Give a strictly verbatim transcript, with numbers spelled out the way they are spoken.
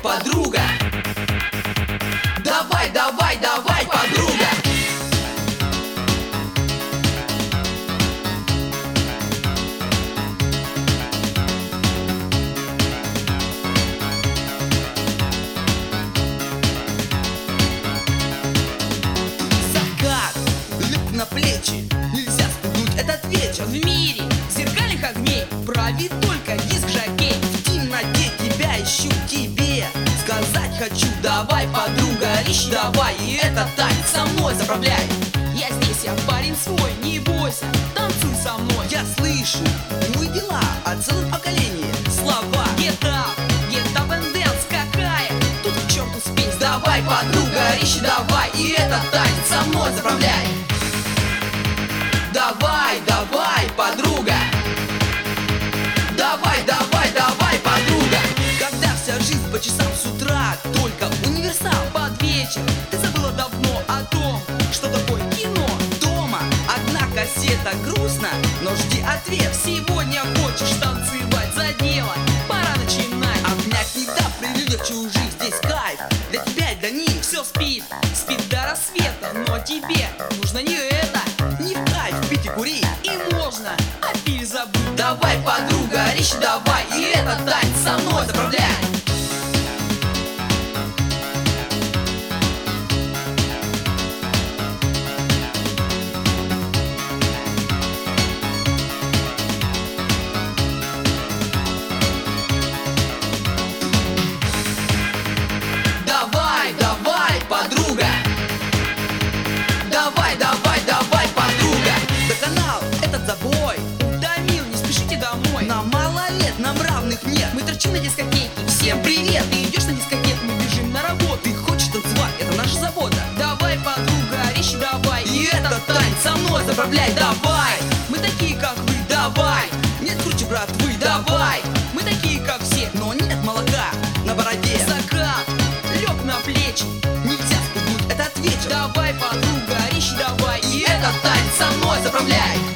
подруга. Давай, давай, давай, подруга. Закат, лег на плечи, нельзя спугнуть этот вечер. В мире зеркальных огней правит только диск жокей. В темноте тебя ищу, тебе сказать хочу. Давай, подруга, ищи, давай, и этот танец со мной заправляй. Я здесь, я парень свой, не бойся, танцуй со мной. Я слышу, ну и дела от целых поколений. Слова Get up, get up and dance, какая тут к черту спесь. давай, подруга, ищи, давай, и этот танец со мной заправляй. Давай, давай, подруга. Давай, давай, давай, подруга. Когда вся жизнь по часам с утра, только универсал. Под вечер ты забыла давно о том, что такое кино. Дома одна кассета, грустно, но жди ответ. Сегодня хочешь танцевать за дело, пора начинать. Обнять не дав прелюдиях чужих, здесь кайф для тебя и для них. Все спит, спит до рассвета, но тебе нужно не это. Не в кайф пить и курить. И можно о пиле забыть. Давай, подруга, ищи, давай, и этот танец со мной заправляй. Давай, давай, подруга. Давай, давай, давай, подруга. Доконал этот забой. Да, мил, не спешите домой. Нам мало лет, нам равных нет. Мы торчим на дискотеке. Всем привет. Ты идешь на дискотеку, мы бежим на работу. Ты хочешь танцевать, это наша забота. Давай, подруга, ищи, давай. И этот танец со мной заправляй. Давай, Мы такие, как вы, давай. Нет круче, брат, вы, давай. мы такие, как все. Но нет молока на бороде. Закат лег на плечи. Нельзя спугнуть этот вечер. Давай, подруга, ищи, давай. И этот танец со мной заправляй.